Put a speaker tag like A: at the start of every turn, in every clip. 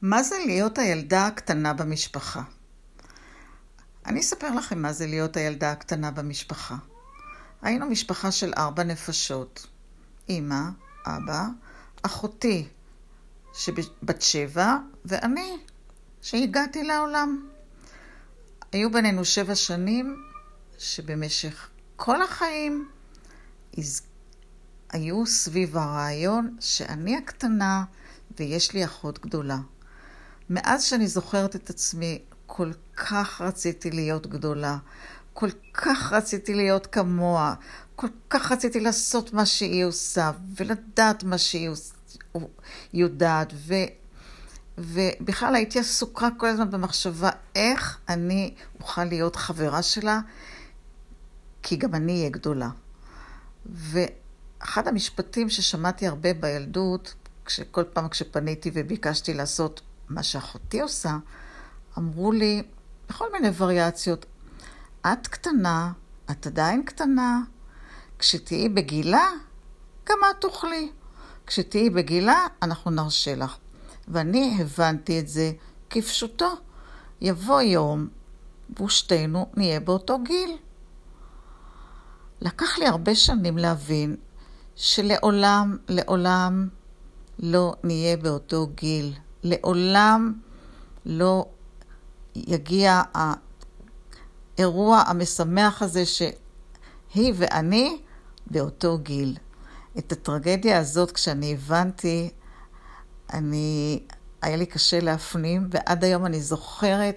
A: מה זה להיות הילדה הקטנה במשפחה? אני אספר לכם מה זה להיות הילדה הקטנה במשפחה. היינו משפחה של 4 נפשות. אמא, אבא, אחותי בת 7 ואני שהגעתי לעולם. היו בינינו 7 שנים שבמשך כל החיים היו סביב הרעיון שאני הקטנה ויש לי אחות גדולה. מאז שאני זוכרת את עצמי, כל כך רציתי להיות גדולה, כל כך רציתי להיות כמוה, כל כך רציתי לעשות מה שהיא עושה, ולדעת מה שהיא יודעת, ובכלל הייתי עסוקה כל הזמן במחשבה איך אני אוכל להיות חברה שלה, כי גם אני אהיה גדולה. ואחד המשפטים ששמעתי הרבה בילדות, כל פעם כשפניתי וביקשתי לעשות מה שאחותי עושה, אמרו לי בכל מיני וריאציות, את קטנה, את עדיין קטנה, כשתהיי בגילה, גם את תוכלי. כשתהיי בגילה, אנחנו נרשה לך. ואני הבנתי את זה כפשוטו. יבוא יום, ושתינו נהיה באותו גיל. לקח לי הרבה שנים להבין שלעולם, לעולם לא נהיה באותו גיל. לעולם לא יגיע האירוע המשמח הזה שהיא ואני באותו גיל. את הטרגדיה הזאת כשאני הבנתי, היה לי קשה להפנים, ועד היום אני זוכרת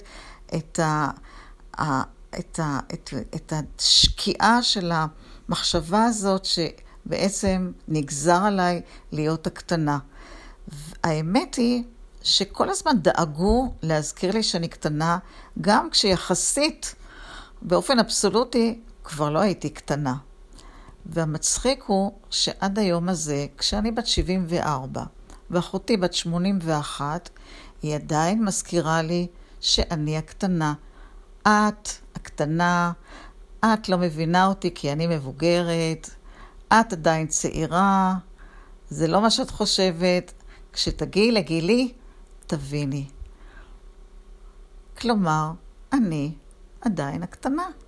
A: את השקיעה של המחשבה הזאת שבעצם נגזר עליי להיות הקטנה. האמת היא שכל הזמן דאגו להזכיר לי שאני קטנה, גם כשיחסית, באופן אבסולוטי, כבר לא הייתי קטנה. והמצחיק הוא שעד היום הזה, כשאני בת 74, ואחותי בת 81, היא עדיין מזכירה לי שאני הקטנה. את הקטנה, את לא מבינה אותי כי אני מבוגרת, את עדיין צעירה, זה לא מה שאת חושבת, כשתגיעי לגילי, תביני. כלומר, אני עדיין הקטנה.